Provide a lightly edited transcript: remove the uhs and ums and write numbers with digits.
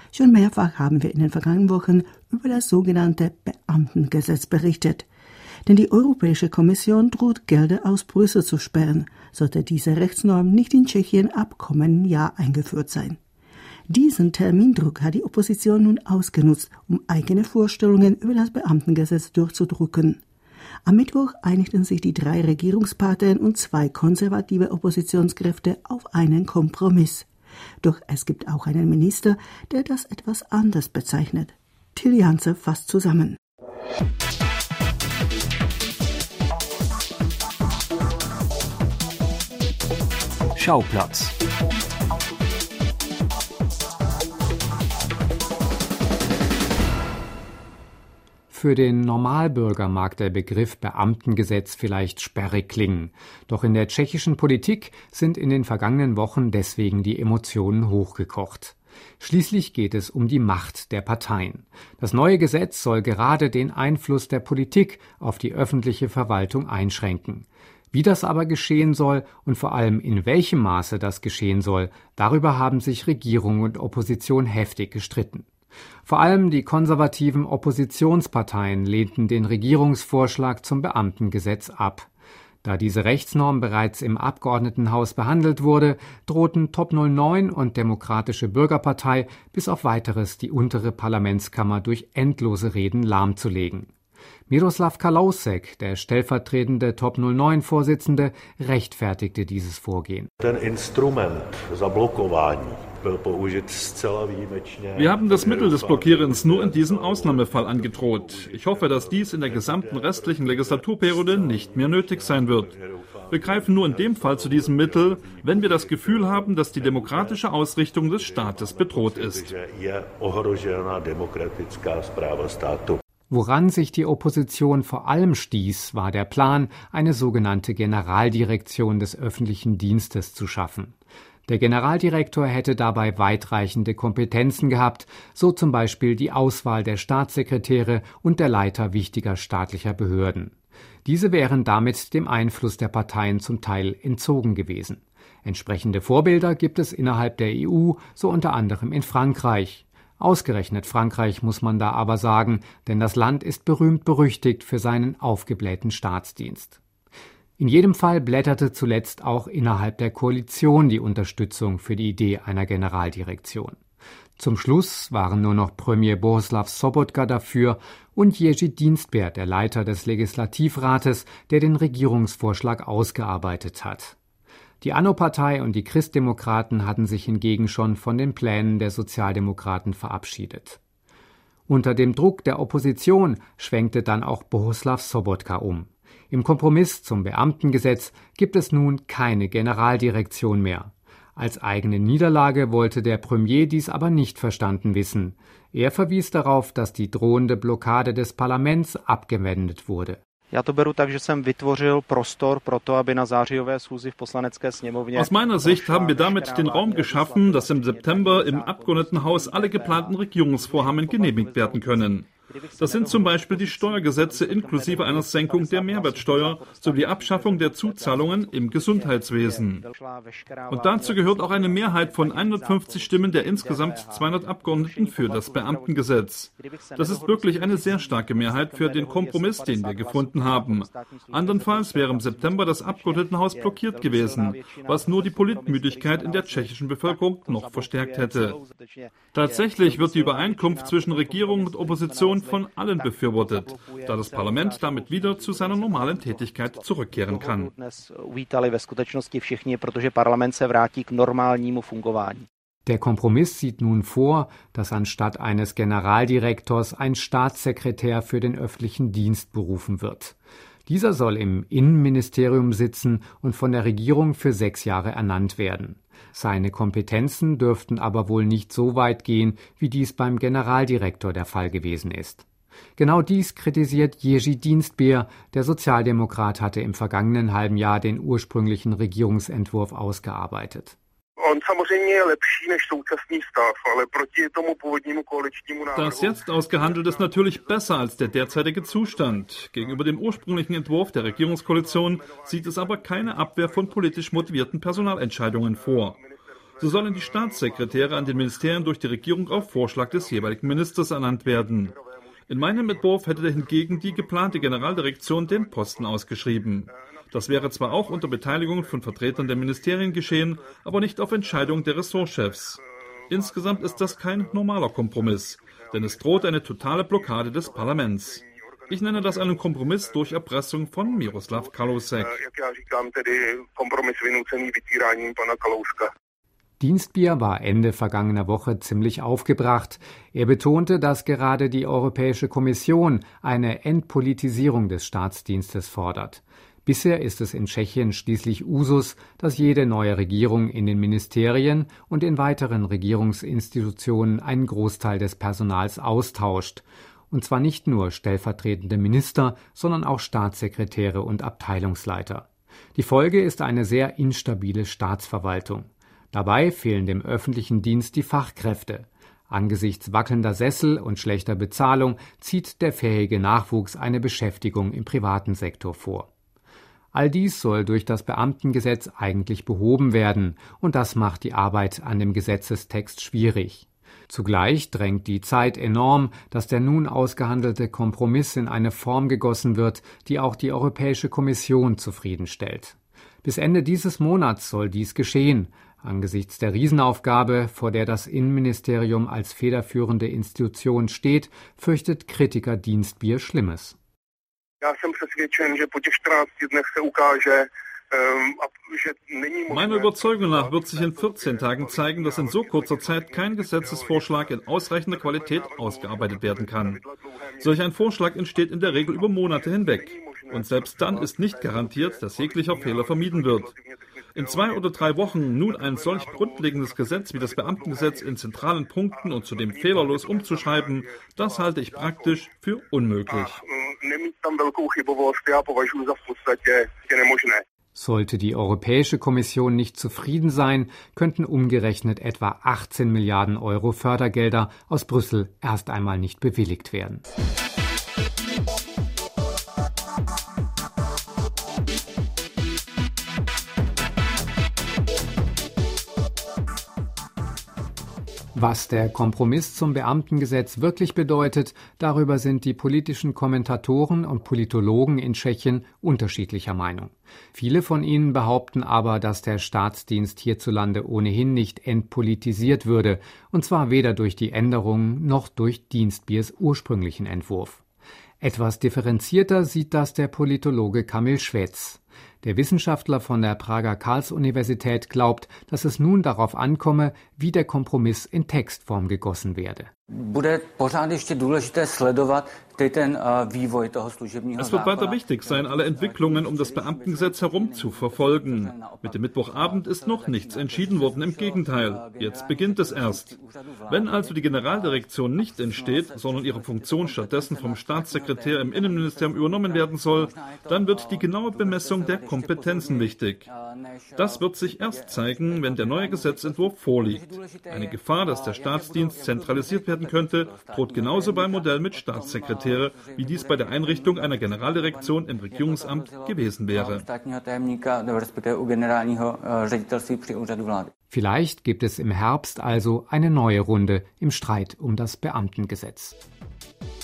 Schon mehrfach haben wir in den vergangenen Wochen über das sogenannte Beamtengesetz berichtet. Denn die Europäische Kommission droht, Gelder aus Brüssel zu sperren, sollte diese Rechtsnorm nicht in Tschechien ab kommenden Jahr eingeführt sein. Diesen Termindruck hat die Opposition nun ausgenutzt, um eigene Vorstellungen über das Beamtengesetz durchzudrücken. Am Mittwoch einigten sich die 3 Regierungsparteien und 2 konservative Oppositionskräfte auf einen Kompromiss. Doch es gibt auch einen Minister, der das etwas anders bezeichnet. Till Janse fasst zusammen. Schauplatz. Für den Normalbürger mag der Begriff Beamtengesetz vielleicht sperrig klingen. Doch in der tschechischen Politik sind in den vergangenen Wochen deswegen die Emotionen hochgekocht. Schließlich geht es um die Macht der Parteien. Das neue Gesetz soll gerade den Einfluss der Politik auf die öffentliche Verwaltung einschränken. Wie das aber geschehen soll und vor allem in welchem Maße das geschehen soll, darüber haben sich Regierung und Opposition heftig gestritten. Vor allem die konservativen Oppositionsparteien lehnten den Regierungsvorschlag zum Beamtengesetz ab. Da diese Rechtsnorm bereits im Abgeordnetenhaus behandelt wurde, drohten Top 09 und Demokratische Bürgerpartei bis auf Weiteres die untere Parlamentskammer durch endlose Reden lahmzulegen. Miroslav Kalousek, der stellvertretende Top 09-Vorsitzende, rechtfertigte dieses Vorgehen. Wir haben das Mittel des Blockierens nur in diesem Ausnahmefall angedroht. Ich hoffe, dass dies in der gesamten restlichen Legislaturperiode nicht mehr nötig sein wird. Wir greifen nur in dem Fall zu diesem Mittel, wenn wir das Gefühl haben, dass die demokratische Ausrichtung des Staates bedroht ist. Woran sich die Opposition vor allem stieß, war der Plan, eine sogenannte Generaldirektion des öffentlichen Dienstes zu schaffen. Der Generaldirektor hätte dabei weitreichende Kompetenzen gehabt, so zum Beispiel die Auswahl der Staatssekretäre und der Leiter wichtiger staatlicher Behörden. Diese wären damit dem Einfluss der Parteien zum Teil entzogen gewesen. Entsprechende Vorbilder gibt es innerhalb der EU, so unter anderem in Frankreich. Ausgerechnet Frankreich muss man da aber sagen, denn das Land ist berühmt-berüchtigt für seinen aufgeblähten Staatsdienst. In jedem Fall blätterte zuletzt auch innerhalb der Koalition die Unterstützung für die Idee einer Generaldirektion. Zum Schluss waren nur noch Premier Bohuslav Sobotka dafür und Jerzy Dienstbier, der Leiter des Legislativrates, der den Regierungsvorschlag ausgearbeitet hat. Die ANO-Partei und die Christdemokraten hatten sich hingegen schon von den Plänen der Sozialdemokraten verabschiedet. Unter dem Druck der Opposition schwenkte dann auch Bohuslav Sobotka um. Im Kompromiss zum Beamtengesetz gibt es nun keine Generaldirektion mehr. Als eigene Niederlage wollte der Premier dies aber nicht verstanden wissen. Er verwies darauf, dass die drohende Blockade des Parlaments abgewendet wurde. Aus meiner Sicht haben wir damit den Raum geschaffen, dass im September im Abgeordnetenhaus alle geplanten Regierungsvorhaben genehmigt werden können. Das sind zum Beispiel die Steuergesetze inklusive einer Senkung der Mehrwertsteuer sowie die Abschaffung der Zuzahlungen im Gesundheitswesen. Und dazu gehört auch eine Mehrheit von 150 Stimmen der insgesamt 200 Abgeordneten für das Beamtengesetz. Das ist wirklich eine sehr starke Mehrheit für den Kompromiss, den wir gefunden haben. Andernfalls wäre im September das Abgeordnetenhaus blockiert gewesen, was nur die Politmüdigkeit in der tschechischen Bevölkerung noch verstärkt hätte. Tatsächlich wird die Übereinkunft zwischen Regierung und Opposition von allen befürwortet, da das Parlament damit wieder zu seiner normalen Tätigkeit zurückkehren kann. Der Kompromiss sieht nun vor, dass anstatt eines Generaldirektors ein Staatssekretär für den öffentlichen Dienst berufen wird. Dieser soll im Innenministerium sitzen und von der Regierung für 6 Jahre ernannt werden. Seine Kompetenzen dürften aber wohl nicht so weit gehen, wie dies beim Generaldirektor der Fall gewesen ist. Genau dies kritisiert Jerzy Dienstbier. Der Sozialdemokrat hatte im vergangenen halben Jahr den ursprünglichen Regierungsentwurf ausgearbeitet. Das jetzt ausgehandelt ist natürlich besser als der derzeitige Zustand. Gegenüber dem ursprünglichen Entwurf der Regierungskoalition sieht es aber keine Abwehr von politisch motivierten Personalentscheidungen vor. So sollen die Staatssekretäre an den Ministerien durch die Regierung auf Vorschlag des jeweiligen Ministers ernannt werden. In meinem Entwurf hätte hingegen die geplante Generaldirektion den Posten ausgeschrieben. Das wäre zwar auch unter Beteiligung von Vertretern der Ministerien geschehen, aber nicht auf Entscheidung der Ressortchefs. Insgesamt ist das kein normaler Kompromiss, denn es droht eine totale Blockade des Parlaments. Ich nenne das einen Kompromiss durch Erpressung von Miroslav Kalousek. Dienstbier war Ende vergangener Woche ziemlich aufgebracht. Er betonte, dass gerade die Europäische Kommission eine Entpolitisierung des Staatsdienstes fordert. Bisher ist es in Tschechien schließlich Usus, dass jede neue Regierung in den Ministerien und in weiteren Regierungsinstitutionen einen Großteil des Personals austauscht. Und zwar nicht nur stellvertretende Minister, sondern auch Staatssekretäre und Abteilungsleiter. Die Folge ist eine sehr instabile Staatsverwaltung. Dabei fehlen dem öffentlichen Dienst die Fachkräfte. Angesichts wackelnder Sessel und schlechter Bezahlung zieht der fähige Nachwuchs eine Beschäftigung im privaten Sektor vor. All dies soll durch das Beamtengesetz eigentlich behoben werden, und das macht die Arbeit an dem Gesetzestext schwierig. Zugleich drängt die Zeit enorm, dass der nun ausgehandelte Kompromiss in eine Form gegossen wird, die auch die Europäische Kommission zufriedenstellt. Bis Ende dieses Monats soll dies geschehen. Angesichts der Riesenaufgabe, vor der das Innenministerium als federführende Institution steht, fürchtet Kritiker Dienstbier Schlimmes. Meiner Überzeugung nach wird sich in 14 Tagen zeigen, dass in so kurzer Zeit kein Gesetzesvorschlag in ausreichender Qualität ausgearbeitet werden kann. Solch ein Vorschlag entsteht in der Regel über Monate hinweg. Und selbst dann ist nicht garantiert, dass jeglicher Fehler vermieden wird. In 2 oder 3 Wochen nun ein solch grundlegendes Gesetz wie das Beamtengesetz in zentralen Punkten und zudem fehlerlos umzuschreiben, das halte ich praktisch für unmöglich. Sollte die Europäische Kommission nicht zufrieden sein, könnten umgerechnet etwa 18 Milliarden Euro Fördergelder aus Brüssel erst einmal nicht bewilligt werden. Was der Kompromiss zum Beamtengesetz wirklich bedeutet, darüber sind die politischen Kommentatoren und Politologen in Tschechien unterschiedlicher Meinung. Viele von ihnen behaupten aber, dass der Staatsdienst hierzulande ohnehin nicht entpolitisiert würde, und zwar weder durch die Änderungen noch durch Dienstbiers ursprünglichen Entwurf. Etwas differenzierter sieht das der Politologe Kamil Švec. Der Wissenschaftler von der Prager Karls-Universität glaubt, dass es nun darauf ankomme, wie der Kompromiss in Textform gegossen werde. Es wird weiter wichtig sein, alle Entwicklungen um das Beamtengesetz herum zu verfolgen. Mit dem Mittwochabend ist noch nichts entschieden worden, im Gegenteil. Jetzt beginnt es erst. Wenn also die Generaldirektion nicht entsteht, sondern ihre Funktion stattdessen vom Staatssekretär im Innenministerium übernommen werden soll, dann wird die genaue Bemessung der Kompetenzen wichtig. Das wird sich erst zeigen, wenn der neue Gesetzentwurf vorliegt. Eine Gefahr, dass der Staatsdienst zentralisiert werden könnte, droht genauso beim Modell mit Staatssekretäre, wie dies bei der Einrichtung einer Generaldirektion im Regierungsamt gewesen wäre. Vielleicht gibt es im Herbst also eine neue Runde im Streit um das Beamtengesetz.